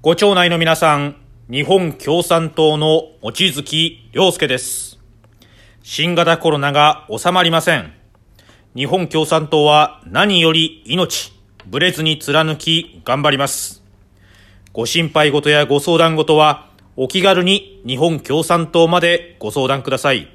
ご町内の皆さん、日本共産党の望月良介です。新型コロナが収まりません。日本共産党は何より命、ぶれずに貫き頑張ります。ご心配事やご相談事は、お気軽に日本共産党までご相談ください。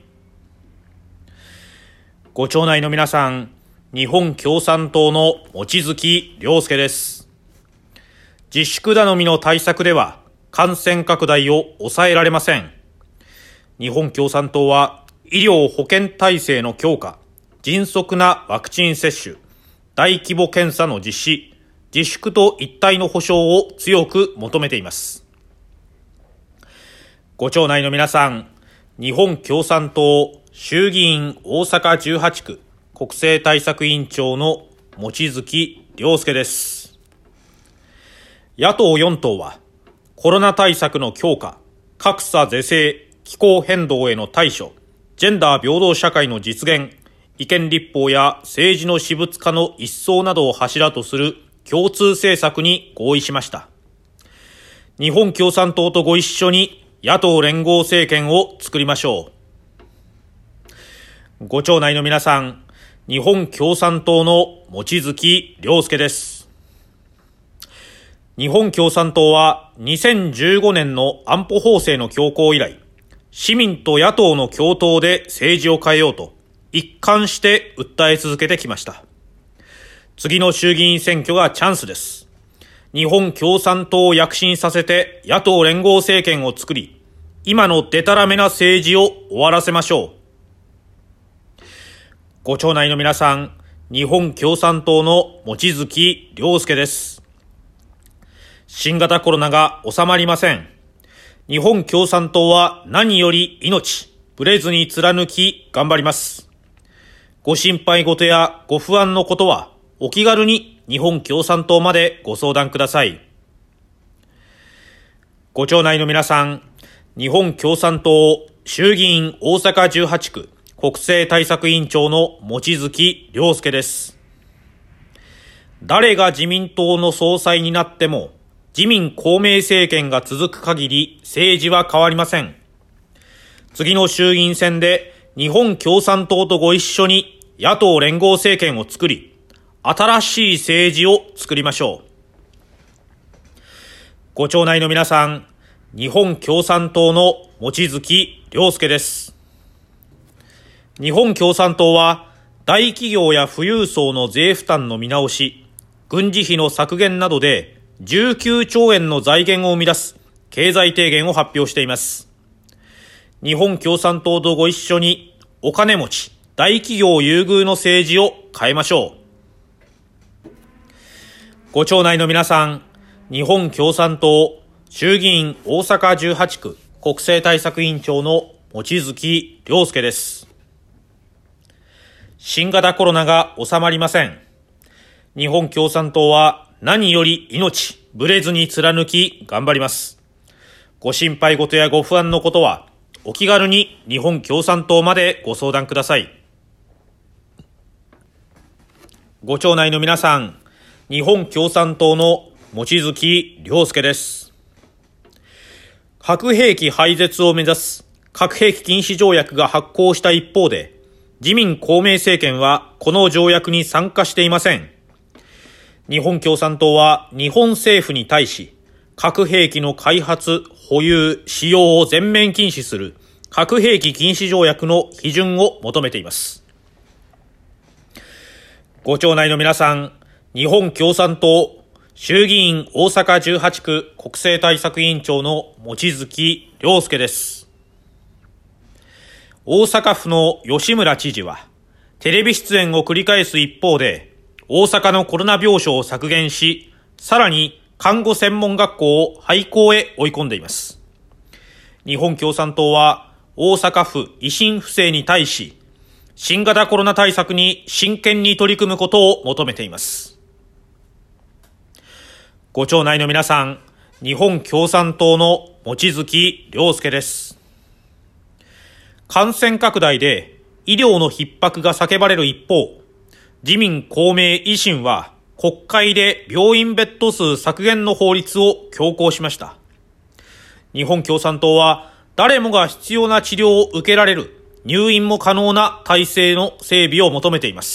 ご町内の皆さん、日本共産党の望月良介です。自粛頼みの対策では感染拡大を抑えられません。日本共産党は医療保健体制の強化、迅速なワクチン接種、大規模検査の実施、自粛と一体の保障を強く求めています。ご町内の皆さん、日本共産党衆議院大阪18区国政対策委員長の望月良介です。野党4党はコロナ対策の強化、格差是正、気候変動への対処、ジェンダー平等社会の実現、違憲立法や政治の私物化の一掃などを柱とする共通政策に合意しました。日本共産党とご一緒に野党連合政権を作りましょう。ご町内の皆さん、日本共産党の望月良介です。日本共産党は2015年の安保法制の強行以来、市民と野党の共闘で政治を変えようと一貫して訴え続けてきました。次の衆議院選挙がチャンスです。日本共産党を躍進させて野党連合政権を作り、今のデタラメな政治を終わらせましょう。ご町内の皆さん、日本共産党の望月良介です。新型コロナが収まりません。日本共産党は何より命、ぶれずに貫き頑張ります。ご心配事やご不安のことはお気軽に日本共産党までご相談ください。ご町内の皆さん、日本共産党衆議院大阪18区国政対策委員長の望月良介です。誰が自民党の総裁になっても自民公明政権が続く限り政治は変わりません。次の衆議院選で日本共産党とご一緒に野党連合政権を作り、新しい政治を作りましょう。ご町内の皆さん、日本共産党の望月良介です。日本共産党は大企業や富裕層の税負担の見直し、軍事費の削減などで19兆円の財源を生み出す経済提言を発表しています。日本共産党とご一緒にお金持ち、大企業優遇の政治を変えましょう。ご町内の皆さん、日本共産党衆議院大阪18区国政対策委員長の望月良介です。新型コロナが収まりません。日本共産党は何より命、ぶれずに貫き頑張ります。ご心配事やご不安のことはお気軽に日本共産党までご相談ください。ご町内の皆さん、日本共産党の望月良介です。核兵器廃絶を目指す核兵器禁止条約が発効した一方で、自民公明政権はこの条約に参加していません。日本共産党は日本政府に対し、核兵器の開発、保有、使用を全面禁止する核兵器禁止条約の批准を求めています。ご町内の皆さん、日本共産党衆議院大阪18区国政対策委員長の望月良介です。大阪府の吉村知事は、テレビ出演を繰り返す一方で、大阪のコロナ病床を削減し、さらに看護専門学校を廃校へ追い込んでいます。日本共産党は大阪府維新府政に対し、新型コロナ対策に真剣に取り組むことを求めています。ご町内の皆さん、日本共産党の望月良介です。感染拡大で医療の逼迫が叫ばれる一方、自民公明維新は国会で病院ベッド数削減の法律を強行しました。日本共産党は誰もが必要な治療を受けられる入院も可能な体制の整備を求めています。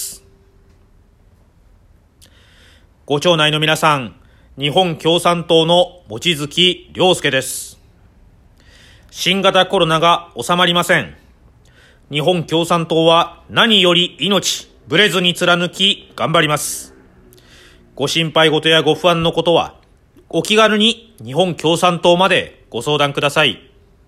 ご町内の皆さん、日本共産党の望月良介です。新型コロナが収まりません。日本共産党は何より命、ぶれずに貫き頑張ります。ご心配事やご不安のことは、お気軽に日本共産党までご相談ください。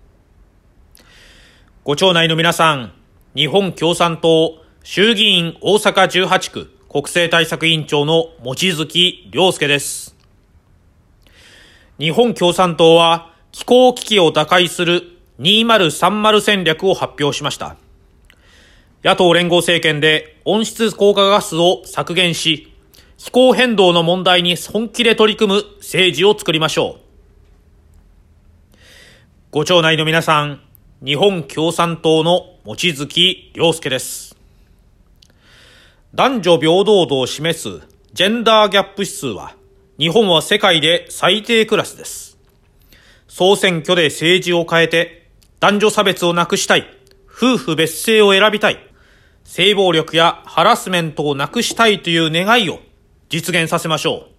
ご町内の皆さん、日本共産党衆議院大阪18区国政対策委員長の望月良介です。日本共産党は気候危機を打開する2030戦略を発表しました。野党連合政権で温室効果ガスを削減し、気候変動の問題に本気で取り組む政治を作りましょう。ご町内の皆さん、日本共産党の望月良介です。男女平等度を示すジェンダーギャップ指数は、日本は世界で最低クラスです。総選挙で政治を変えて、男女差別をなくしたい、夫婦別姓を選びたい、性暴力やハラスメントをなくしたいという願いを実現させましょう。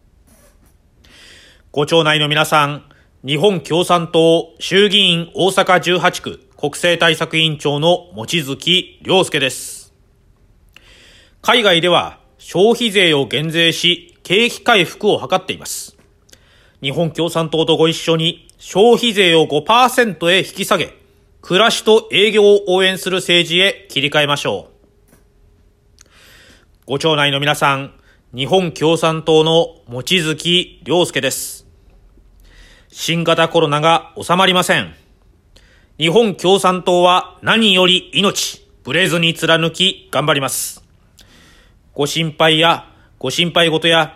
ご町内の皆さん、日本共産党衆議院大阪18区国政対策委員長の望月良介です。海外では消費税を減税し景気回復を図っています。日本共産党とご一緒に消費税を 5% へ引き下げ、暮らしと営業を応援する政治へ切り替えましょう。ご町内の皆さん、日本共産党の望月良介です。新型コロナが収まりません。日本共産党は何より命、ぶれずに貫き頑張ります。ご心配事や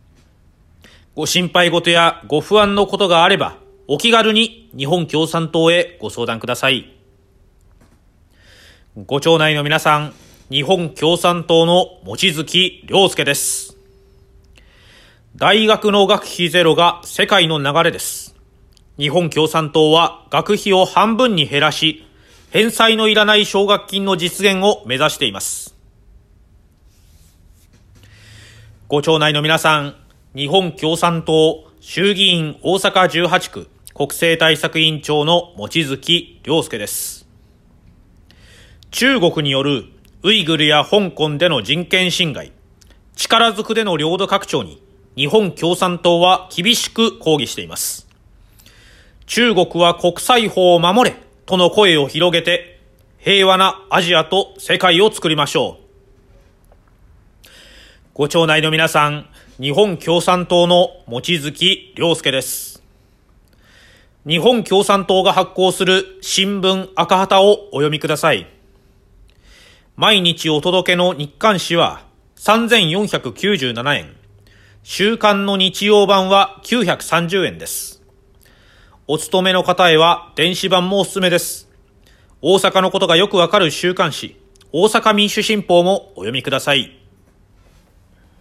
ご不安のことがあれば、お気軽に日本共産党へご相談ください。ご町内の皆さん、日本共産党の望月良介です。大学の学費ゼロが世界の流れです。日本共産党は学費を半分に減らし、返済のいらない奨学金の実現を目指しています。ご町内の皆さん、日本共産党衆議院大阪18区国政対策委員長の望月良介です。中国によるウイグルや香港での人権侵害、力ずくでの領土拡張に日本共産党は厳しく抗議しています。中国は国際法を守れとの声を広げて、平和なアジアと世界を作りましょう。ご町内の皆さん、日本共産党の望月良介です。日本共産党が発行する新聞赤旗をお読みください。毎日お届けの日刊紙は3497円。週刊の日曜版は930円です。お勤めの方へは電子版もおすすめです。大阪のことがよくわかる週刊誌、大阪民主新報もお読みください。